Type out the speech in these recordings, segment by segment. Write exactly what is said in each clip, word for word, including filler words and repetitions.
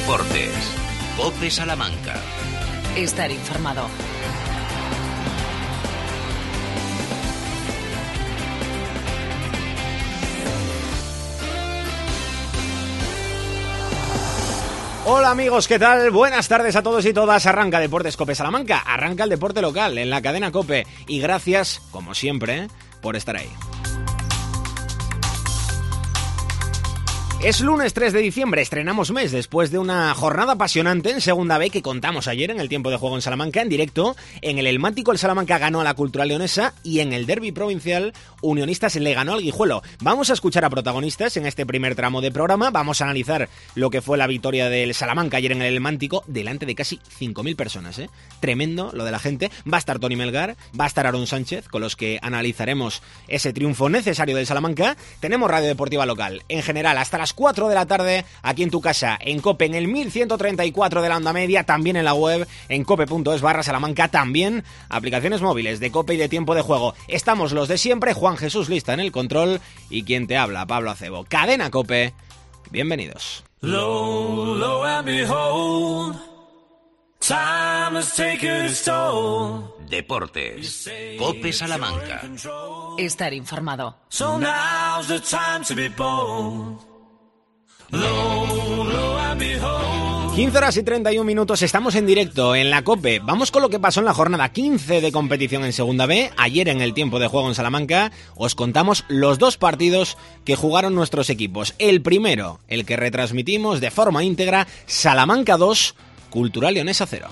Deportes. COPE Salamanca. Estar informado. Hola amigos, ¿qué tal? Buenas tardes a todos y todas. Arranca Deportes COPE Salamanca, arranca el deporte local en la cadena COPE. Y gracias, como siempre, por estar ahí. Es lunes tres de diciembre, estrenamos mes después de una jornada apasionante en Segunda B que contamos ayer en el tiempo de juego en Salamanca en directo. En el Elmántico el Salamanca ganó a la Cultural Leonesa y en el derbi provincial Unionistas le ganó al Guijuelo. Vamos a escuchar a protagonistas en este primer tramo de programa, vamos a analizar lo que fue la victoria del Salamanca ayer en el Elmántico delante de casi cinco mil personas, ¿eh? Tremendo lo de la gente. Va a estar Tony Melgar, va a estar Aaron Sánchez, con los que analizaremos ese triunfo necesario del Salamanca. Tenemos radio deportiva local, en general, hasta las cuatro de la tarde, aquí en tu casa, en COPE, en el mil ciento treinta y cuatro de la onda media, también en la web, en cope.es barra Salamanca, también aplicaciones móviles de COPE y de tiempo de juego. Estamos los de siempre, Juan Jesús Lista en el control y quien te habla, Pablo Acebo. Cadena COPE, bienvenidos. Low, low and behold, time has taken its toll. Deportes. COPE Salamanca. Estar informado. So now's the time to be bold. Low, low and behold. quince horas y treinta y un minutos, estamos en directo en la COPE. Vamos con lo que pasó en la jornada quince de competición en Segunda B. Ayer en el tiempo de juego en Salamanca os contamos los dos partidos que jugaron nuestros equipos. El primero, el que retransmitimos de forma íntegra, Salamanca dos, Cultural Leonesa cero.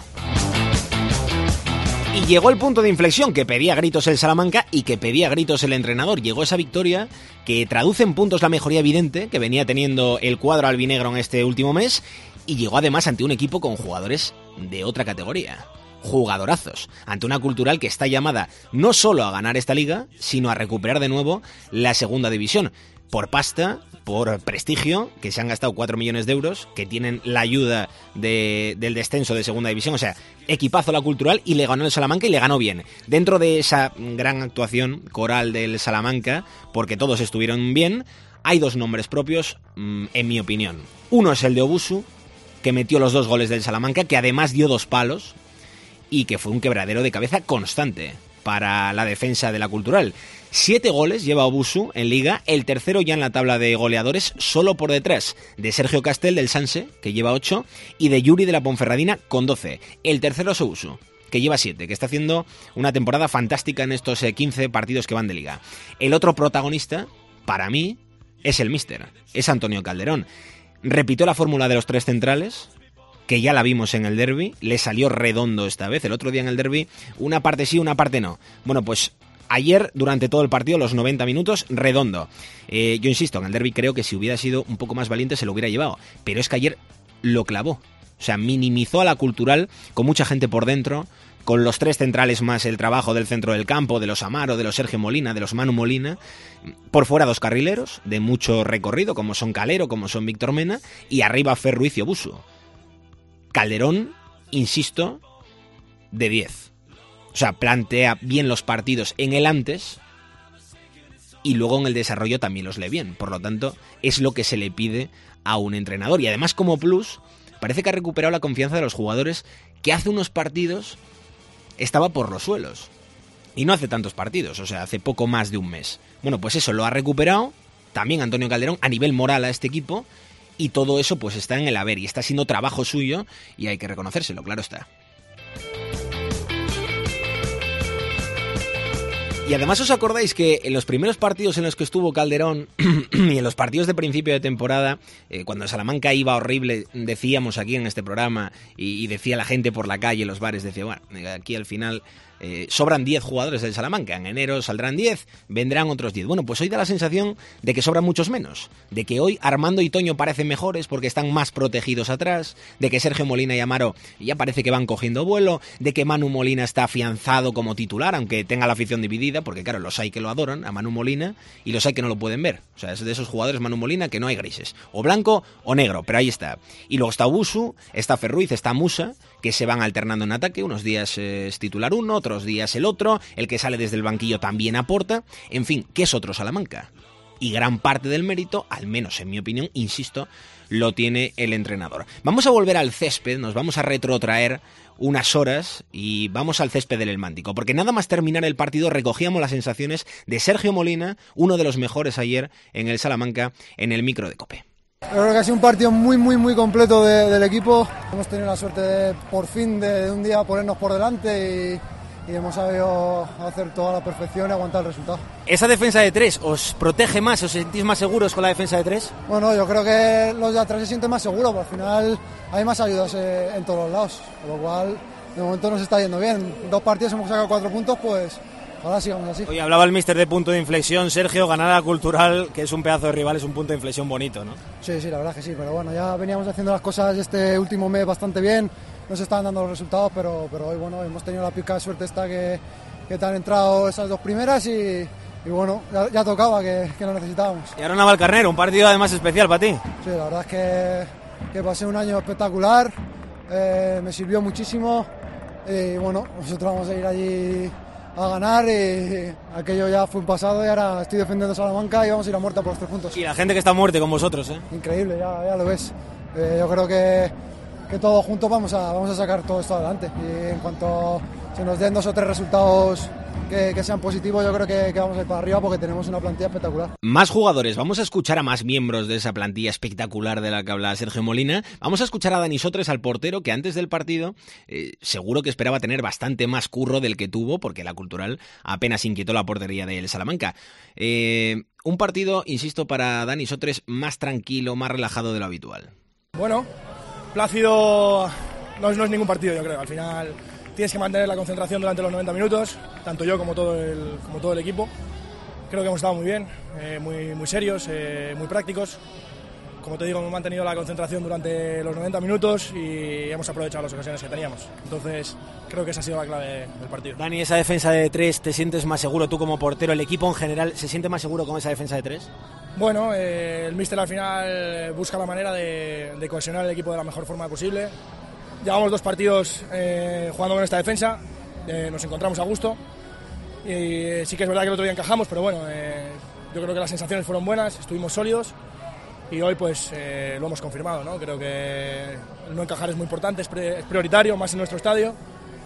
Y llegó el punto de inflexión que pedía gritos el Salamanca y que pedía gritos el entrenador. Llegó esa victoria que traduce en puntos la mejoría evidente que venía teniendo el cuadro albinegro en este último mes y llegó además ante un equipo con jugadores de otra categoría. Jugadorazos, ante una Cultural que está llamada no solo a ganar esta liga, sino a recuperar de nuevo la segunda división. Por pasta, por prestigio, que se han gastado cuatro millones de euros, que tienen la ayuda de, del descenso de segunda división, o sea, equipazo la Cultural y le ganó el Salamanca y le ganó bien. Dentro de esa gran actuación coral del Salamanca, porque todos estuvieron bien, hay dos nombres propios, mmm, en mi opinión. Uno es el de Obusu, que metió los dos goles del Salamanca, que además dio dos palos y que fue un quebradero de cabeza constante para la defensa de la Cultural. Siete goles lleva Obusu en Liga, el tercero ya en la tabla de goleadores, solo por detrás de Sergio Castel del Sanse, que lleva ocho, y de Yuri de la Ponferradina con doce. El tercero es Obusu, que lleva siete, que está haciendo una temporada fantástica en estos quince partidos que van de Liga. El otro protagonista, para mí, es el míster, es Antonio Calderón. Repitió la fórmula de los tres centrales, que ya la vimos en el derbi, le salió redondo esta vez. El otro día en el derbi, una parte sí, una parte no. Bueno, pues ayer, durante todo el partido, los noventa minutos, redondo. Eh, yo insisto, en el derbi creo que si hubiera sido un poco más valiente se lo hubiera llevado. Pero es que ayer lo clavó. O sea, minimizó a la Cultural con mucha gente por dentro, con los tres centrales más el trabajo del centro del campo, de los Amaro, de los Sergio Molina, de los Manu Molina. Por fuera dos carrileros de mucho recorrido, como son Calero, como son Víctor Mena, y arriba Fer Ruiz y Obusu. Calderón, insisto, de diez. O sea, plantea bien los partidos en el antes y luego en el desarrollo también los lee bien. Por lo tanto, es lo que se le pide a un entrenador. Y además, como plus, parece que ha recuperado la confianza de los jugadores que hace unos partidos estaba por los suelos. Y no hace tantos partidos, o sea, hace poco más de un mes. Bueno, pues eso lo ha recuperado también Antonio Calderón a nivel moral a este equipo. Y todo eso pues está en el haber y está siendo trabajo suyo y hay que reconocérselo, claro está. Y además os acordáis que en los primeros partidos en los que estuvo Calderón y en los partidos de principio de temporada, eh, cuando Salamanca iba horrible, decíamos aquí en este programa y, y decía la gente por la calle, en los bares, decía, bueno, aquí al final eh, sobran diez jugadores del Salamanca, en enero saldrán diez, vendrán otros diez. Bueno, pues hoy da la sensación de que sobran muchos menos, de que hoy Armando y Toño parecen mejores porque están más protegidos atrás, de que Sergio Molina y Amaro ya parece que van cogiendo vuelo, de que Manu Molina está afianzado como titular, aunque tenga la afición dividida, porque claro, los hay que lo adoran, a Manu Molina, y los hay que no lo pueden ver. O sea, es de esos jugadores Manu Molina que no hay grises, o blanco o negro, pero ahí está. Y luego está Obusu, está Fer Ruiz, está Musa, que se van alternando en ataque, unos días eh, es titular uno, otros días el otro, el que sale desde el banquillo también aporta, en fin, ¿qué es otro Salamanca? y gran parte del mérito, al menos en mi opinión, insisto, lo tiene el entrenador. Vamos a volver al césped, nos vamos a retrotraer unas horas y vamos al césped del Elmántico, porque nada más terminar el partido recogíamos las sensaciones de Sergio Molina, uno de los mejores ayer en el Salamanca, en el micro de COPE. Yo creo que ha sido un partido muy, muy, muy completo de, del equipo. Hemos tenido la suerte de, por fin, de, de un día ponernos por delante y, y hemos sabido hacer toda la perfección y aguantar el resultado. ¿Esa defensa de tres os protege más, os sentís más seguros con la defensa de tres? Bueno, yo creo que los de atrás se sienten más seguros, pero al final hay más ayudas eh, en todos los lados, con lo cual de momento nos está yendo bien. Dos partidos hemos sacado cuatro puntos, pues ahora sigamos así. Hoy hablaba el míster de punto de inflexión, Sergio, ganar a Cultural, que es un pedazo de rival, es un punto de inflexión bonito, ¿no? Sí, sí, la verdad que sí, pero bueno, ya veníamos haciendo las cosas este último mes bastante bien, nos estaban dando los resultados, pero, pero hoy bueno, hemos tenido la pica de suerte esta que, que te han entrado esas dos primeras y, y bueno, ya, ya tocaba que, que lo necesitábamos. Y ahora Navalcarnero, un partido además especial para ti. Sí, la verdad es que, que pasé un año espectacular, eh, me sirvió muchísimo y bueno, nosotros vamos a ir allí a ganar y aquello ya fue un pasado y ahora estoy defendiendo Salamanca y vamos a ir a muerte por los tres puntos. Y la gente que está a muerte con vosotros, ¿eh? Increíble, ya, ya lo ves. Eh, yo creo que, que todos juntos vamos a, vamos a sacar todo esto adelante y en cuanto se nos den dos o tres resultados que, que sean positivos, yo creo que, que vamos a ir para arriba porque tenemos una plantilla espectacular. Más jugadores, vamos a escuchar a más miembros de esa plantilla espectacular de la que habla Sergio Molina. Vamos a escuchar a Dani Sotres, al portero, que antes del partido eh, seguro que esperaba tener bastante más curro del que tuvo, porque la Cultural apenas inquietó la portería del Salamanca. Eh, un partido, insisto, para Dani Sotres más tranquilo, más relajado de lo habitual. Bueno, plácido no es, no es ningún partido, yo creo. Al final tienes que mantener la concentración durante los noventa minutos, tanto yo como todo el, como todo el equipo. Creo que hemos estado muy bien, eh, muy, muy serios, eh, muy prácticos. Como te digo, hemos mantenido la concentración durante los noventa minutos y hemos aprovechado las ocasiones que teníamos. Entonces, creo que esa ha sido la clave del partido. Dani, esa defensa de tres, ¿te sientes más seguro tú como portero? ¿El equipo en general se siente más seguro con esa defensa de tres? Bueno, eh, el míster al final busca la manera de, de cohesionar el equipo de la mejor forma posible. Llevamos dos partidos eh, jugando con esta defensa, eh, nos encontramos a gusto y sí que es verdad que el otro día encajamos, pero bueno, eh, yo creo que las sensaciones fueron buenas, estuvimos sólidos y hoy pues eh, lo hemos confirmado, ¿no? Creo que el no encajar es muy importante, es, pre, es prioritario, más en nuestro estadio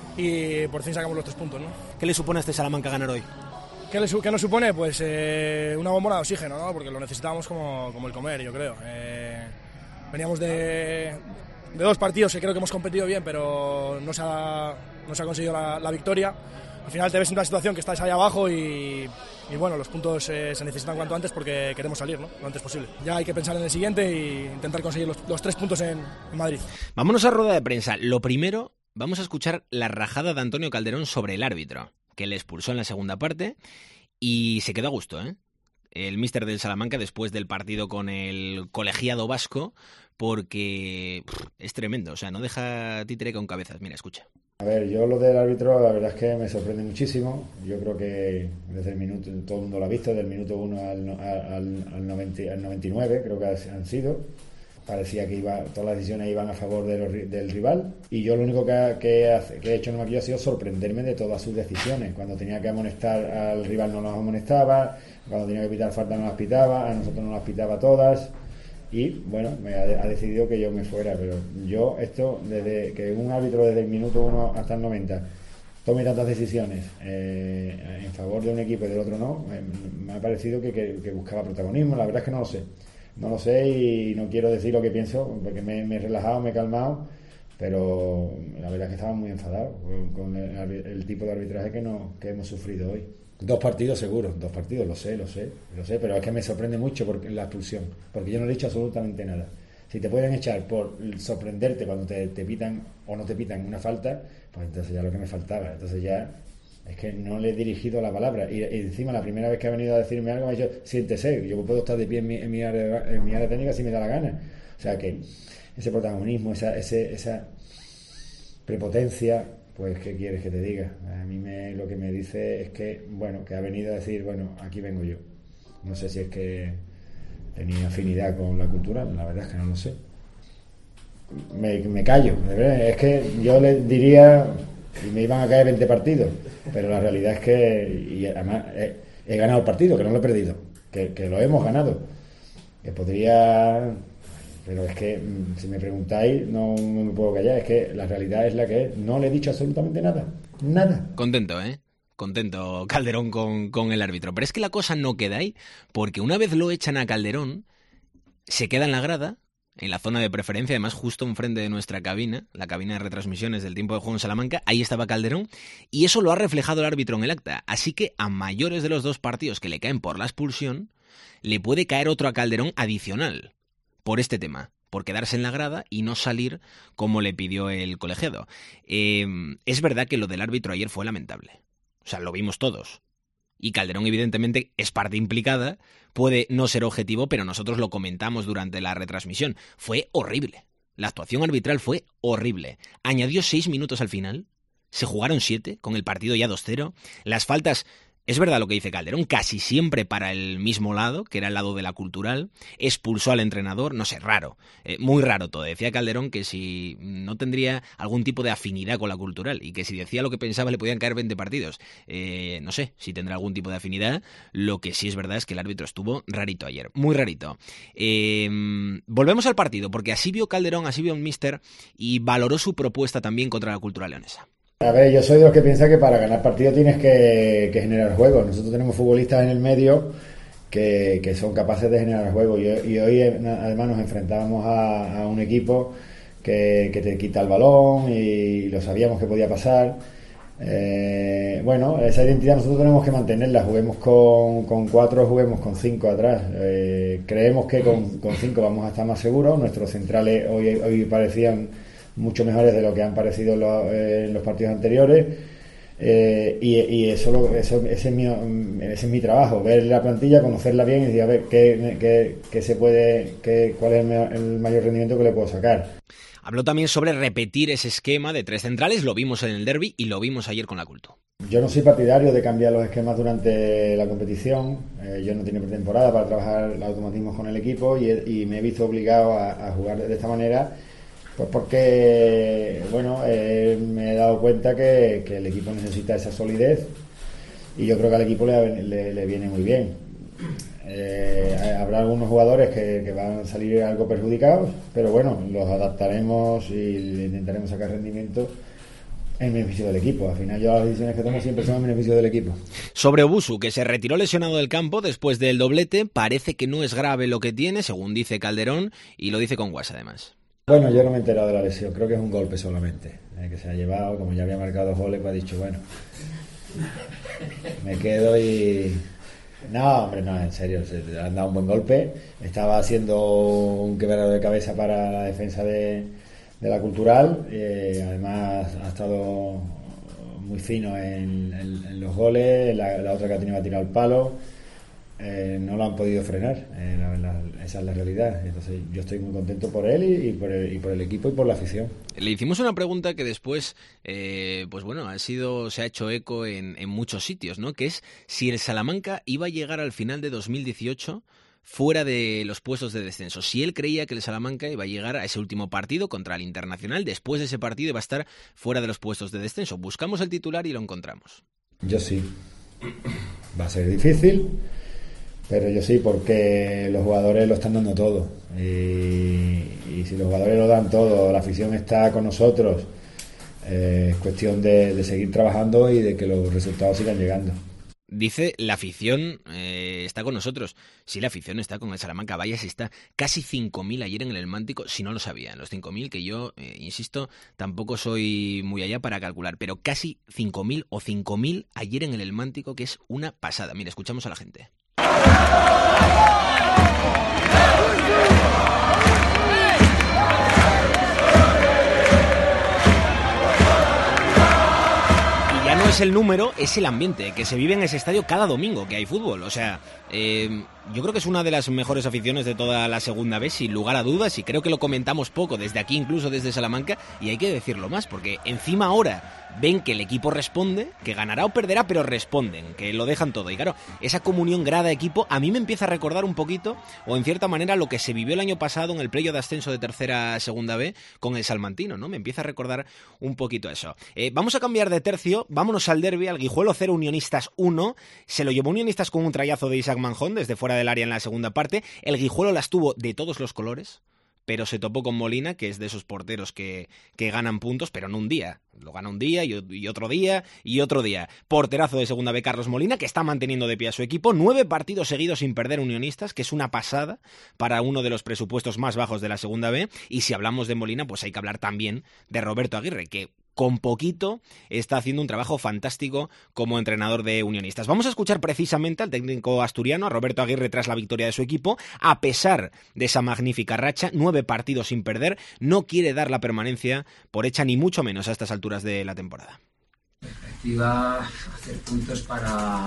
y por fin sacamos los tres puntos, ¿no? ¿Qué le supone a este Salamanca ganar hoy? ¿Qué, le, qué nos supone? Pues eh, una bombona de oxígeno, ¿no? Porque lo necesitábamos como, como el comer, yo creo. Eh, veníamos de... de dos partidos que creo que hemos competido bien, pero no se ha, no se ha conseguido la, la victoria. Al final te ves en una situación que estás ahí abajo y, y bueno, los puntos eh, se necesitan cuanto antes porque queremos salir, ¿no? Lo antes posible. Ya hay que pensar en el siguiente e intentar conseguir los, los tres puntos en, en Madrid. Vámonos a rueda de prensa. Lo primero, vamos a escuchar la rajada de Antonio Calderón sobre el árbitro, que le expulsó en la segunda parte y se quedó a gusto, ¿eh? El míster del Salamanca después del partido con el colegiado vasco, porque pff, es tremendo, o sea, no deja títere con cabezas. Mira, escucha. A ver, yo lo del árbitro la verdad es que me sorprende muchísimo. Yo creo que desde el minuto, todo el mundo lo ha visto, del minuto uno al, al, al, noventa, al noventa y nueve creo que han sido. Parecía que iba, todas las decisiones iban a favor de los, del rival y yo lo único que, ha, que, ha, que he hecho en aquello ha sido sorprenderme de todas sus decisiones. Cuando tenía que amonestar al rival no las amonestaba, cuando tenía que pitar falta no las pitaba, a nosotros no las pitaba todas y bueno, me ha, ha decidido que yo me fuera, pero yo esto, desde que un árbitro desde el minuto uno hasta el noventa tome tantas decisiones eh, en favor de un equipo y del otro no, me, me ha parecido que, que, que buscaba protagonismo. La verdad es que no lo sé. No lo sé y no quiero decir lo que pienso porque me, me he relajado, me he calmado, pero la verdad es que estaba muy enfadado con, con el, el tipo de arbitraje que, no, que hemos sufrido hoy. Dos partidos seguros, dos partidos, lo sé, lo sé, lo sé, pero es que me sorprende mucho por la expulsión, porque yo no le he dicho absolutamente nada. Si te pueden echar por sorprenderte cuando te, te pitan o no te pitan una falta, pues entonces ya lo que me faltaba, entonces ya... Es que no le he dirigido la palabra y, y encima la primera vez que ha venido a decirme algo me ha dicho siéntese, yo puedo estar de pie en mi, en mi, área, en mi área técnica si me da la gana. O sea que ese protagonismo, esa, ese, esa prepotencia, pues ¿qué quieres que te diga? A mí me, lo que me dice es que, bueno, que ha venido a decir, bueno, aquí vengo yo. No sé si es que tenía afinidad con la cultura, la verdad es que no lo sé. Me, me callo, de verdad, es que yo le diría... y me iban a caer veinte partidos, pero la realidad es que y además he, he ganado el partido, que no lo he perdido, que, que lo hemos ganado. Que podría... Pero es que, si me preguntáis, no, no me puedo callar. Es que la realidad es la que es. No le he dicho absolutamente nada. Nada. Contento, ¿eh? Contento Calderón con, con el árbitro. Pero es que la cosa no queda ahí, porque una vez lo echan a Calderón, se queda en la grada, en la zona de preferencia, además justo enfrente de nuestra cabina, la cabina de retransmisiones del tiempo de juego en Salamanca, ahí estaba Calderón, y eso lo ha reflejado el árbitro en el acta. Así que a mayores de los dos partidos que le caen por la expulsión, le puede caer otro a Calderón adicional por este tema, por quedarse en la grada y no salir como le pidió el colegiado. Eh, es verdad que lo del árbitro ayer fue lamentable. O sea, lo vimos todos. Y Calderón, evidentemente, es parte implicada, puede no ser objetivo, pero nosotros lo comentamos durante la retransmisión. Fue horrible. La actuación arbitral fue horrible. Añadió seis minutos al final, se jugaron siete, con el partido ya dos cero. Las faltas... Es verdad lo que dice Calderón, casi siempre para el mismo lado, que era el lado de la Cultural, expulsó al entrenador, no sé, raro, eh, muy raro todo. Decía Calderón que si no tendría algún tipo de afinidad con la Cultural y que si decía lo que pensaba le podían caer veinte partidos. Eh, no sé si tendrá algún tipo de afinidad, lo que sí es verdad es que el árbitro estuvo rarito ayer, muy rarito. Eh, volvemos al partido, porque así vio Calderón, así vio el míster y valoró su propuesta también contra la Cultural leonesa. A ver, yo soy de los que piensa que para ganar partido tienes que, que generar juego. Nosotros tenemos futbolistas en el medio que, que son capaces de generar juego. Y, y hoy además nos enfrentábamos a, a un equipo que, que te quita el balón y lo sabíamos que podía pasar. Eh, bueno, esa identidad nosotros tenemos que mantenerla. Juguemos con, con cuatro, juguemos con cinco atrás. Eh, creemos que con, con cinco vamos a estar más seguros. Nuestros centrales hoy, hoy parecían mucho mejores de lo que han parecido los, eh, en los partidos anteriores, eh, y, y eso, lo, eso ese, es mi, ese es mi trabajo, ver la plantilla, conocerla bien y decir a ver qué, qué, qué se puede, qué, cuál es el, el mayor rendimiento que le puedo sacar. Habló también sobre repetir ese esquema de tres centrales, lo vimos en el derbi y lo vimos ayer con la Cultu. Yo no soy partidario de cambiar los esquemas durante la competición. Eh, yo no tengo pretemporada para trabajar los automatismos con el equipo y, y me he visto obligado a, a jugar de esta manera. Pues porque, bueno, eh, me he dado cuenta que, que el equipo necesita esa solidez y yo creo que al equipo le, le, le viene muy bien. Eh, habrá algunos jugadores que, que van a salir algo perjudicados, pero bueno, los adaptaremos y intentaremos sacar rendimiento en beneficio del equipo. Al final yo las decisiones que tomo siempre son en beneficio del equipo. Sobre Obusu, que se retiró lesionado del campo después del doblete, parece que no es grave lo que tiene, según dice Calderón, y lo dice con guasa además. Bueno, yo no me he enterado de la lesión, creo que es un golpe solamente, eh, que se ha llevado, como ya había marcado dos goles, pues ha dicho, bueno, me quedo y... No, hombre, no, en serio, se le han dado un buen golpe, estaba haciendo un quebrado de cabeza para la defensa de, de la Cultural, eh, además ha estado muy fino en, en, en los goles, la, la otra que ha tenido a tirar el palo. Eh, no lo han podido frenar, eh, la, la, esa es la realidad. Entonces yo estoy muy contento por él y, y, por el, y por el equipo y por la afición. Le hicimos una pregunta que después, eh, pues bueno, ha sido, se ha hecho eco en, en muchos sitios, ¿no? Que es si el Salamanca iba a llegar al final de dos mil dieciocho fuera de los puestos de descenso. Si él creía que el Salamanca iba a llegar a ese último partido contra el Internacional, después de ese partido iba a estar fuera de los puestos de descenso. Buscamos el titular y lo encontramos. Yo sí. Va a ser difícil. Pero yo sí, porque los jugadores lo están dando todo. Y, y si los jugadores lo dan todo, la afición está con nosotros, eh, es cuestión de, de seguir trabajando y de que los resultados sigan llegando. Dice, la afición eh, está con nosotros. Sí, la afición está con el Salamanca. Vaya, si está casi cinco mil ayer en el Elmántico, si no lo sabían. Los cinco mil que yo, eh, insisto, tampoco soy muy allá para calcular, pero casi cinco mil o cinco mil ayer en el Elmántico, que es una pasada. Mira, escuchamos a la gente. Y ya no es el número, es el ambiente que se vive en ese estadio cada domingo que hay fútbol. O sea, eh, yo creo que es una de las mejores aficiones de toda la segunda vez, sin lugar a dudas, y creo que lo comentamos poco desde aquí, incluso desde Salamanca, y hay que decirlo más, porque encima ahora ven que el equipo responde, que ganará o perderá, pero responden, que lo dejan todo. Y claro, esa comunión grada-equipo a mí me empieza a recordar un poquito, o en cierta manera, lo que se vivió el año pasado en el playoff de ascenso de tercera a segunda B con el Salmantino, ¿no? Me empieza a recordar un poquito eso. Eh, vamos a cambiar de tercio, vámonos al derbi, al Guijuelo cero, Unionistas uno. Se lo llevó Unionistas con un trayazo de Isaac Manjón desde fuera del área en la segunda parte. El Guijuelo las tuvo de todos los colores, pero se topó con Molina, que es de esos porteros que, que ganan puntos, pero en un día. Lo gana un día y, y otro día y otro día. Porterazo de segunda B Carlos Molina, que está manteniendo de pie a su equipo. Nueve partidos seguidos sin perder Unionistas, que es una pasada para uno de los presupuestos más bajos de la segunda B. Y si hablamos de Molina, pues hay que hablar también de Roberto Aguirre, que con poquito está haciendo un trabajo fantástico como entrenador de Unionistas. Vamos a escuchar precisamente al técnico asturiano, a Roberto Aguirre, tras la victoria de su equipo. A pesar de esa magnífica racha, nueve partidos sin perder, no quiere dar la permanencia por hecha ni mucho menos a estas alturas de la temporada. Perspectiva, hacer puntos para,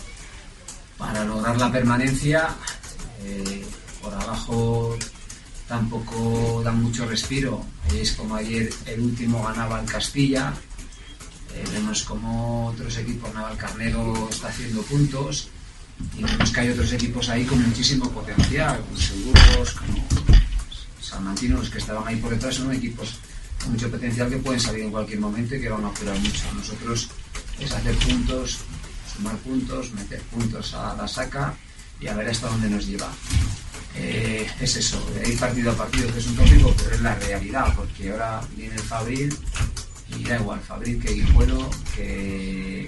para lograr la permanencia. Eh, por abajo tampoco dan mucho respiro. Es como ayer el último ganaba el Castilla. Eh, vemos como otros equipos, Navalcarnero está haciendo puntos, y vemos que hay otros equipos ahí con muchísimo potencial, como Seguros, como Salmantino, los que estaban ahí por detrás son equipos con mucho potencial que pueden salir en cualquier momento y que van a apurar mucho. Nosotros es hacer puntos, sumar puntos, meter puntos a la saca y a ver hasta dónde nos lleva. Eh, es eso, hay partido a partido, que es un tópico, pero es la realidad, porque ahora viene el Fabril y da igual, Fabril que Guijuelo, que,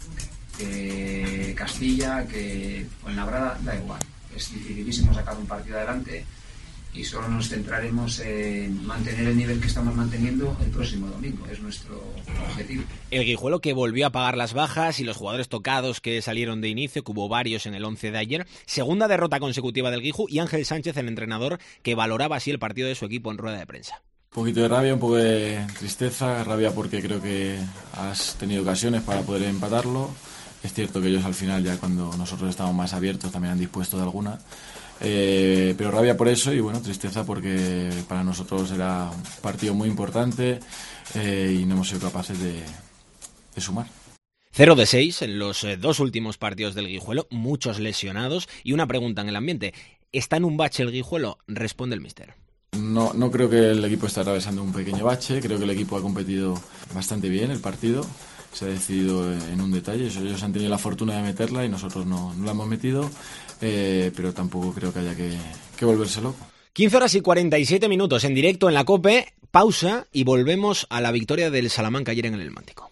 que Castilla, que Fuenlabrada, da igual. Es dificilísimo sacar un partido adelante y solo nos centraremos en mantener el nivel que estamos manteniendo el próximo domingo, es nuestro objetivo. El Guijuelo, que volvió a pagar las bajas y los jugadores tocados que salieron de inicio, que hubo varios en el once de ayer. Segunda derrota consecutiva del Guiju, y Ángel Sánchez, el entrenador, que valoraba así el partido de su equipo en rueda de prensa. Un poquito de rabia, un poco de tristeza, rabia porque creo que has tenido ocasiones para poder empatarlo. Es cierto que ellos al final, ya cuando nosotros estábamos más abiertos, también han dispuesto de alguna. Eh, pero rabia por eso y bueno, tristeza porque para nosotros era un partido muy importante eh, y no hemos sido capaces de, de sumar. cero de seis en los eh, dos últimos partidos del Guijuelo, muchos lesionados, y una pregunta en el ambiente: ¿está en un bache el Guijuelo? Responde el míster. No, no creo que el equipo esté atravesando un pequeño bache, creo que el equipo ha competido bastante bien el partido. Se ha decidido en un detalle, ellos han tenido la fortuna de meterla y nosotros no, no la hemos metido, eh, pero tampoco creo que haya que, que volverse loco. quince horas y cuarenta y siete minutos en directo en la COPE, pausa y volvemos a la victoria del Salamanca ayer en el Elmántico.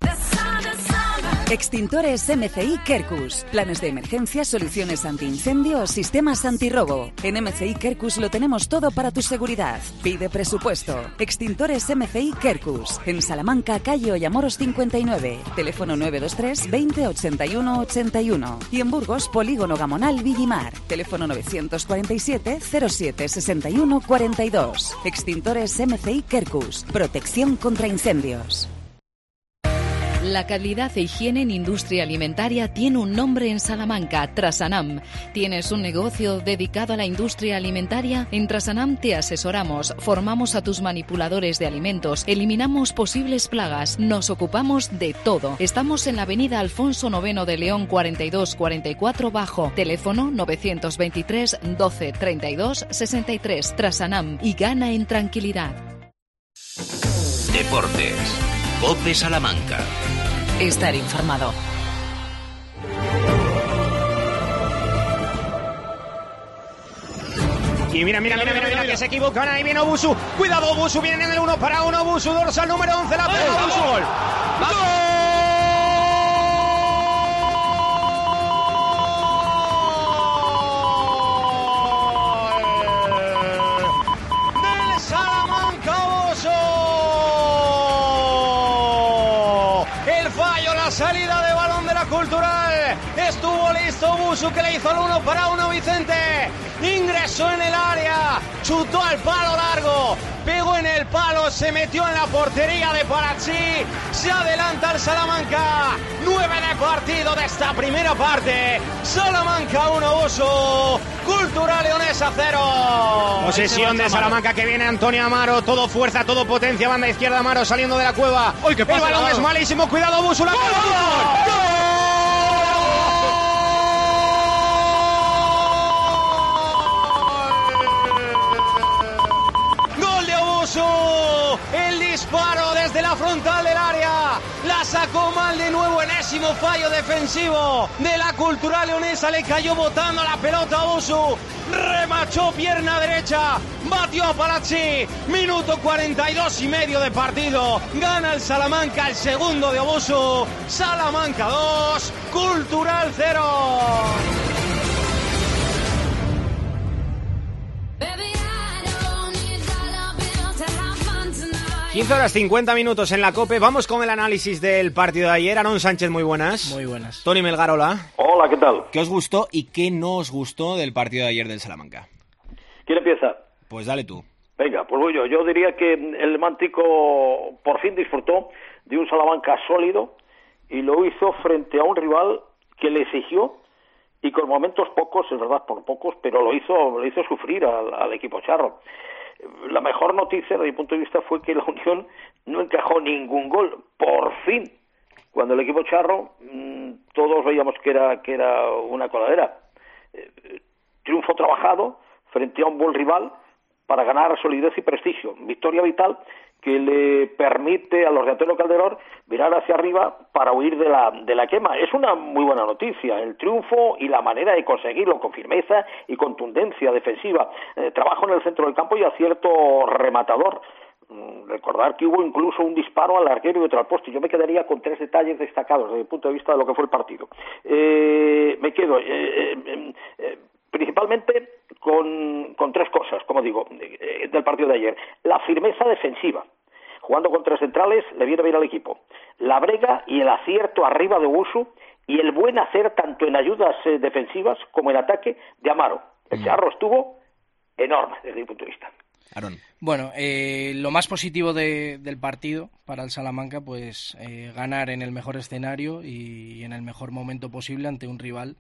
Extintores M C I Quercus. Planes de emergencia, soluciones antiincendio, sistemas antirrobo. En M C I Quercus lo tenemos todo para tu seguridad. Pide presupuesto. Extintores M C I Quercus. En Salamanca, calle Ollamoros cincuenta y nueve. Teléfono nueve dos tres veinte ochenta y uno ochenta y uno. Y en Burgos, Polígono Gamonal Villimar. Teléfono novecientos cuarenta y siete cero siete sesenta y uno cuarenta y dos. Extintores M C I Quercus. Protección contra incendios. La calidad e higiene en industria alimentaria tiene un nombre en Salamanca, Trasanam. ¿Tienes un negocio dedicado a la industria alimentaria? En Trasanam te asesoramos, formamos a tus manipuladores de alimentos, eliminamos posibles plagas, nos ocupamos de todo. Estamos en la avenida Alfonso noveno de León cuarenta y dos cuarenta y cuatro Bajo, teléfono novecientos veintitrés doce treinta y dos sesenta y tres. Trasanam, y gana en tranquilidad. Deportes. COPE Salamanca. Estar informado. Y mira, mira, mira, mira, mira, que se equivocan. Ahí viene Obusu. Cuidado, Obusu viene en el uno para uno. Obusu, dorsal número once. La pega Obusu. Gol. ¡Gol! Del Salamanca, Obusu. El fallo, la salida de balón de la Cultural. Estuvo listo Obusu, que le hizo el uno para uno Vicente. Ingresó en el área, chutó al palo largo, pegó en el palo, se metió en la portería de Parachi. Se adelanta el Salamanca. Nueve de partido de esta primera parte. Salamanca uno, Obusu. Cultural Leonesa cero. Posesión de Salamanca, que viene Antonio Amaro. Todo fuerza, todo potencia. Banda izquierda, Amaro saliendo de la cueva. ¡Uy, qué pasa! El balón es malísimo. Cuidado, Obusu. La ¡Gol! ¡Gol! Abuso. El disparo desde la frontal del área. La sacó mal de nuevo, enésimo fallo defensivo de la Cultural leonesa. Le cayó botando la pelota a Abuso. Remachó pierna derecha. Batió a Palazzi. Minuto cuarenta y dos y medio de partido. Gana el Salamanca el segundo de Abuso. Salamanca dos, Cultural cero. quince horas cincuenta minutos en la COPE. Vamos con el análisis del partido de ayer. Aarón Sánchez, muy buenas. Muy buenas. Tony Melgar, hola. Hola, ¿qué tal? ¿Qué os gustó y qué no os gustó del partido de ayer del Salamanca? ¿Quién empieza? Pues dale tú. Venga, pues voy yo. Yo diría que el Mántico por fin disfrutó de un Salamanca sólido y lo hizo frente a un rival que le exigió y con momentos pocos, es verdad, por pocos, pero lo hizo, lo hizo sufrir al, al equipo charro. La mejor noticia, desde mi punto de vista, fue que la Unión no encajó ningún gol. Por fin, cuando el equipo charro, mmm, todos veíamos que era que era una coladera. Eh, triunfo trabajado frente a un buen rival para ganar solidez y prestigio. Victoria vital que le permite a los de Antonio Calderón mirar hacia arriba para huir de la de la quema. Es una muy buena noticia, el triunfo y la manera de conseguirlo con firmeza y contundencia defensiva. Eh, trabajo en el centro del campo y acierto rematador. Mm, recordar que hubo incluso un disparo al arquero y otro al poste. Yo me quedaría con tres detalles destacados desde el punto de vista de lo que fue el partido. Eh, me quedo... Eh, eh, eh, principalmente con, con tres cosas, como digo, eh, del partido de ayer. La firmeza defensiva. Jugando con tres centrales le viene bien al equipo. La brega y el acierto arriba de Usu y el buen hacer tanto en ayudas eh, defensivas como en ataque de Amaro. El Charro estuvo enorme desde mi punto de vista. Aarón. Bueno, eh, lo más positivo de, del partido para el Salamanca, pues eh, ganar en el mejor escenario y en el mejor momento posible ante un rival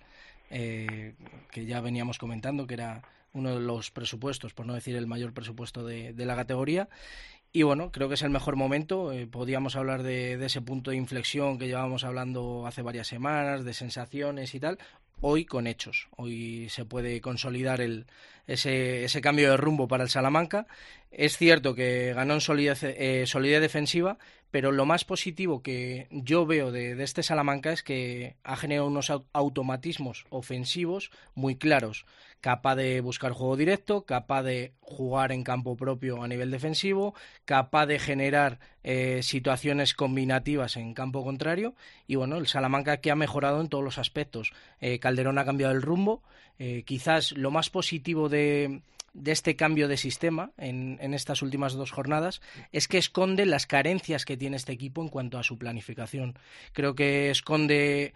Eh, que ya veníamos comentando, que era uno de los presupuestos, por no decir el mayor presupuesto de, de la categoría. Y bueno, creo que es el mejor momento. Eh, podíamos hablar de, de ese punto de inflexión que llevábamos hablando hace varias semanas, de sensaciones y tal. Hoy con hechos. Hoy se puede consolidar el, ese, ese cambio de rumbo para el Salamanca. Es cierto que ganó en solidez, eh, solidez defensiva, pero lo más positivo que yo veo de, de este Salamanca es que ha generado unos automatismos ofensivos muy claros, capaz de buscar juego directo, capaz de jugar en campo propio a nivel defensivo, capaz de generar eh, situaciones combinativas en campo contrario, y bueno, el Salamanca que ha mejorado en todos los aspectos. Eh, Calderón ha cambiado el rumbo, eh, quizás lo más positivo de... de este cambio de sistema en, en estas últimas dos jornadas es que esconde las carencias que tiene este equipo en cuanto a su planificación. Creo que esconde,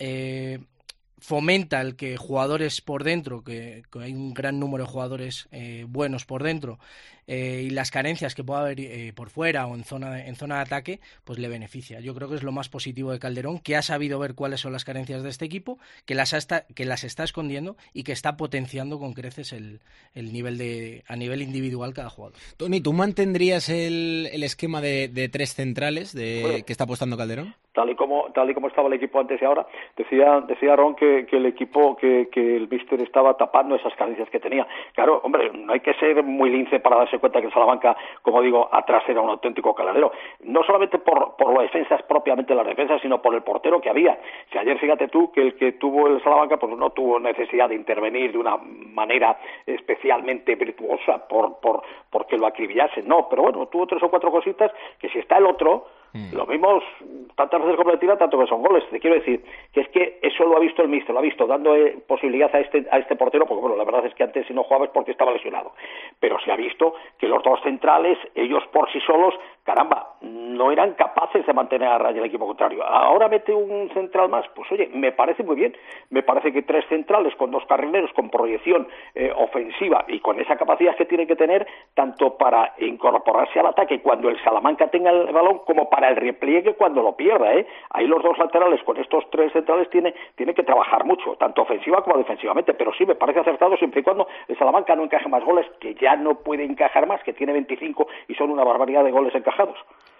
eh, fomenta el que jugadores por dentro, que, que hay un gran número de jugadores eh, buenos por dentro, eh, y las carencias que pueda haber eh, por fuera o en zona, en zona de ataque, pues le beneficia. Yo creo que es lo más positivo de Calderón, que ha sabido ver cuáles son las carencias de este equipo, que las, está, que las está escondiendo y que está potenciando con creces el, el nivel de a nivel individual cada jugador. Tony, ¿tú mantendrías el, el esquema de, de tres centrales de, bueno, que está apostando Calderón? Tal y como tal y como estaba el equipo antes y ahora, decía decía Ron que, que el equipo, que, que el míster estaba tapando esas carencias que tenía. Claro, hombre, no hay que ser muy lince para darse cuenta que el Salamanca, como digo, atrás era un auténtico caladero. No solamente por, por las defensas, propiamente las defensas, sino por el portero que había. Si ayer, fíjate tú, que el que tuvo el Salamanca, pues no tuvo necesidad de intervenir de una manera especialmente virtuosa por, por porque lo acribillasen, no, pero bueno, tuvo tres o cuatro cositas que si está el otro, mm. lo mismo tantas veces como le tira, tanto que son goles. Te quiero decir que es que eso lo ha visto el míster, lo ha visto dando eh, posibilidad a este a este portero, porque bueno, la verdad es que antes si no jugaba es porque estaba lesionado, pero se ha visto que los dos centrales, ellos por sí solos, caramba, no eran capaces de mantener a raya el equipo contrario. Ahora mete un central más, pues oye, me parece muy bien, me parece que tres centrales con dos carrileros, con proyección eh, ofensiva y con esa capacidad que tiene que tener, tanto para incorporarse al ataque cuando el Salamanca tenga el balón, como para el repliegue cuando lo pierda, ¿eh? Ahí los dos laterales con estos tres centrales tiene, tiene que trabajar mucho, tanto ofensiva como defensivamente, pero sí me parece acertado siempre y cuando el Salamanca no encaje más goles, que ya no puede encajar más, que tiene veinticinco y son una barbaridad de goles encajados.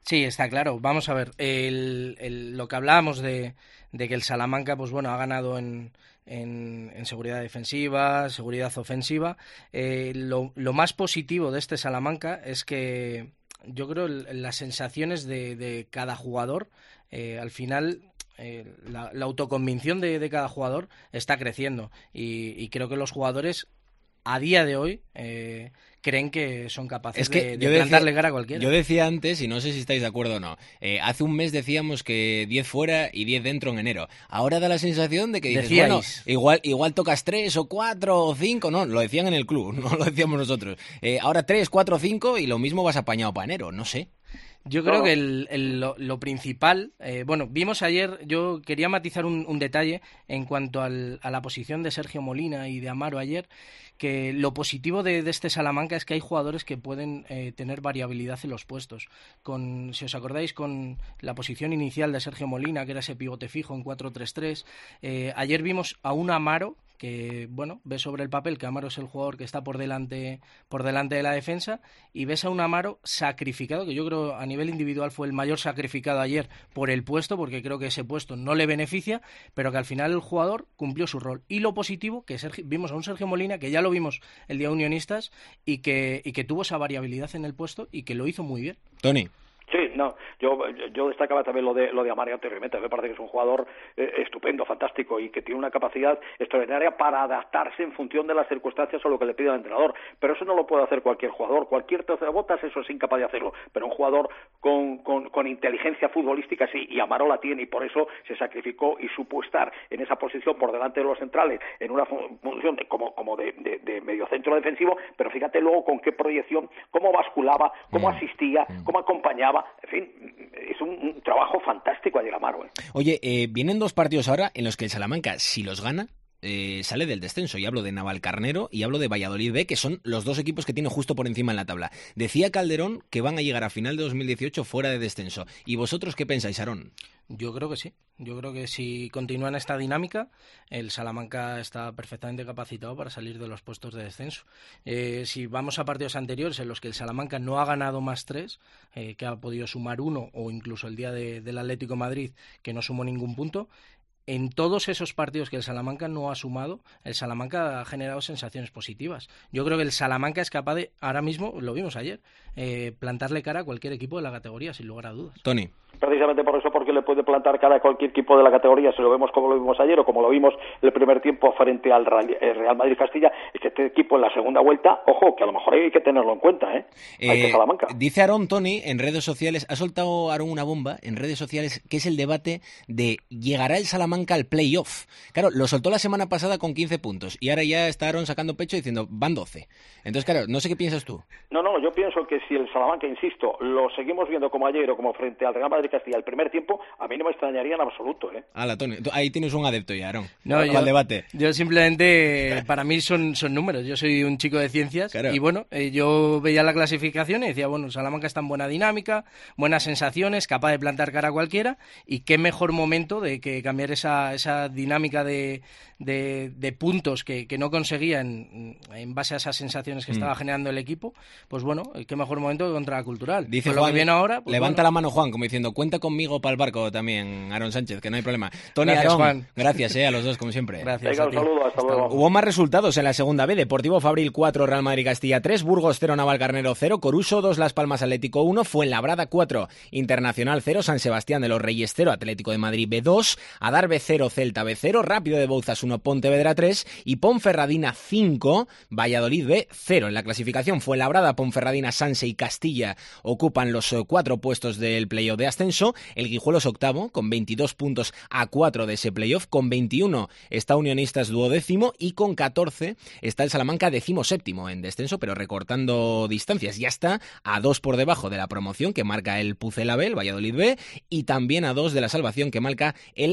Sí, está claro. Vamos a ver, el, el, lo que hablábamos de, de que el Salamanca, pues bueno, ha ganado en, en, en seguridad defensiva, seguridad ofensiva. Eh, lo, lo más positivo de este Salamanca es que yo creo el, las sensaciones de, de cada jugador, eh, al final... Eh, la, la autoconvicción de, de cada jugador está creciendo y, y creo que los jugadores a día de hoy eh, creen que son capaces es que de, de plantarle decía, cara a cualquiera. Yo decía antes, y no sé si estáis de acuerdo o no, eh, hace un mes decíamos que diez fuera y diez dentro en enero. Ahora da la sensación de que dices, Decíais. bueno, igual, igual tocas tres o cuatro o cinco, no, lo decían en el club, no lo decíamos nosotros. Eh, ahora tres, cuatro, cinco y lo mismo vas apañado para enero, no sé. Yo creo No. que el, el, lo, lo principal, eh, bueno, vimos ayer, yo quería matizar un, un detalle en cuanto al, a la posición de Sergio Molina y de Amaro ayer, que lo positivo de, de este Salamanca es que hay jugadores que pueden eh, tener variabilidad en los puestos. Con, si os acordáis, con la posición inicial de Sergio Molina, que era ese pivote fijo en cuatro tres tres, eh, ayer vimos a un Amaro que, bueno, ves sobre el papel que Amaro es el jugador que está por delante, por delante de la defensa, y ves a un Amaro sacrificado, que yo creo a nivel individual fue el mayor sacrificado ayer por el puesto, porque creo que ese puesto no le beneficia, pero que al final el jugador cumplió su rol. Y lo positivo, que Sergio, vimos a un Sergio Molina, que ya lo vimos el día Unionistas, y que, y que tuvo esa variabilidad en el puesto y que lo hizo muy bien. Tony. Sí, no, yo, yo destacaba también lo de lo de Amaro anteriormente. Me parece que es un jugador eh, estupendo, fantástico y que tiene una capacidad extraordinaria para adaptarse en función de las circunstancias o lo que le pide el entrenador. Pero eso no lo puede hacer cualquier jugador. Cualquier tercerabotas eso es incapaz de hacerlo. Pero un jugador con, con, con inteligencia futbolística sí, y Amaro la tiene y por eso se sacrificó y supo estar en esa posición por delante de los centrales, en una función de, como, como de, de, de mediocentro defensivo, pero fíjate luego con qué proyección, cómo basculaba, cómo asistía, cómo acompañaba. En fin, es un, un trabajo fantástico ayer Amaro. ¿eh? Oye, eh, vienen dos partidos ahora en los que el Salamanca, si los gana, eh, sale del descenso. Y hablo de Navalcarnero y hablo de Valladolid B, que son los dos equipos que tiene justo por encima en la tabla. Decía Calderón que van a llegar a final de dos mil dieciocho fuera de descenso. ¿Y vosotros qué pensáis, Aarón? Yo creo que sí. Yo creo que si continúan esta dinámica, el Salamanca está perfectamente capacitado para salir de los puestos de descenso. Eh, si vamos a partidos anteriores en los que el Salamanca no ha ganado más tres, eh, que ha podido sumar uno, o incluso el día de, del Atlético Madrid, que no sumó ningún punto, en todos esos partidos que el Salamanca no ha sumado, el Salamanca ha generado sensaciones positivas. Yo creo que el Salamanca es capaz de, ahora mismo, lo vimos ayer, eh, plantarle cara a cualquier equipo de la categoría, sin lugar a dudas. Tony. Precisamente por eso, porque le puede plantar cara a cualquier equipo de la categoría, si lo vemos como lo vimos ayer o como lo vimos el primer tiempo frente al Real Madrid Castilla, es que este equipo en la segunda vuelta, ojo, que a lo mejor hay que tenerlo en cuenta, ¿eh? Hay Eh, que Salamanca. dice Aarón, Tony, en redes sociales, ha soltado Aarón una bomba en redes sociales, que es el debate de ¿llegará el Salamanca al playoff? Claro, lo soltó la semana pasada con quince puntos y ahora ya está Aarón sacando pecho diciendo van doce. Entonces, claro, no sé qué piensas tú. No, no, yo pienso que si el Salamanca, insisto, lo seguimos viendo como ayer o como frente al Real Madrid Castilla el primer tiempo, a mí no me extrañaría en absoluto, ¿eh? Hala, Tony, tú- ahí tienes un adepto ya, Aarón. No, Para yo, el debate. yo simplemente, para mí son, son números. Yo soy un chico de ciencias Claro. y bueno, eh, yo veía la clasificación y decía, bueno, Salamanca está en buena dinámica, buenas sensaciones, capaz de plantar cara a cualquiera, y qué mejor momento de que cambiar esa, esa dinámica de, de, de puntos que, que no conseguía en, en base a esas sensaciones que Mm. estaba generando el equipo. Pues bueno, eh, qué mejor momento que contra la Cultural. Dice Con lo Juan, que viene ahora, pues levanta bueno. la mano Juan, como diciendo, cuenta conmigo para el barco también, Aarón Sánchez, que no hay problema. Tony, Gracias, Aarón, Juan. gracias eh, a los dos, como siempre. Gracias. Venga, a un ti. saludo, hasta luego. Hubo más resultados en la segunda B. Deportivo Fabril cuatro, Real Madrid Castilla tres, Burgos cero, Navalcarnero cero, Coruso dos, Las Palmas Atlético uno, Fuenlabrada cuatro, Internacional cero, San Sebastián de los Reyes cero, Atlético de Madrid B dos, Adarve cero, Celta B cero, Rápido de Bouzas uno, Pontevedra tres y Ponferradina cinco, Valladolid B cero. En la clasificación Fuenlabrada, Ponferradina, Sanse y Castilla ocupan los eh, cuatro puestos del playoff de ascenso. El Guijuelo es octavo con veintidós puntos a cuatro de ese playoff, con veintiuno está Unionistas duodécimo y con catorce está el Salamanca decimoséptimo en descenso, pero recortando distancias. Ya está a dos por debajo de la promoción que marca el Pucela B, el Valladolid B, y también a dos de la salvación que marca el Navalcarnero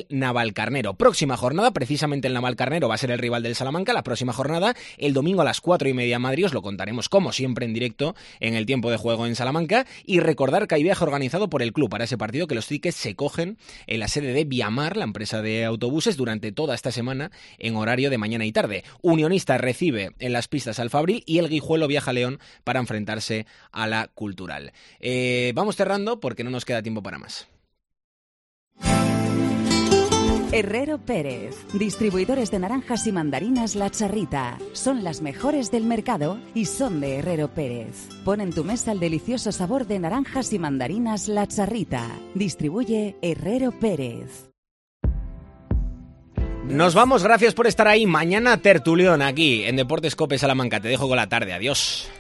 Navalcarnero. Próxima jornada, precisamente el Navalcarnero va a ser el rival del Salamanca, la próxima jornada, el domingo a las cuatro y media en Madrid, os lo contaremos como siempre en directo en el tiempo de juego en Salamanca, y recordar que hay viaje organizado por el club para ese partido, que los tickets se cogen en la sede de Viamar, la empresa de autobuses, durante toda esta semana en horario de mañana y tarde. Unionista recibe en las pistas al Fabril y el Guijuelo viaja a León para enfrentarse a la Cultural. Eh, vamos cerrando porque no nos queda tiempo para más. Herrero Pérez, distribuidores de naranjas y mandarinas La Charrita. Son las mejores del mercado y son de Herrero Pérez. Pon en tu mesa el delicioso sabor de naranjas y mandarinas La Charrita. Distribuye Herrero Pérez. Nos vamos, gracias por estar ahí. Mañana tertulión aquí en Deportes Cope Salamanca. Te dejo con la tarde, adiós.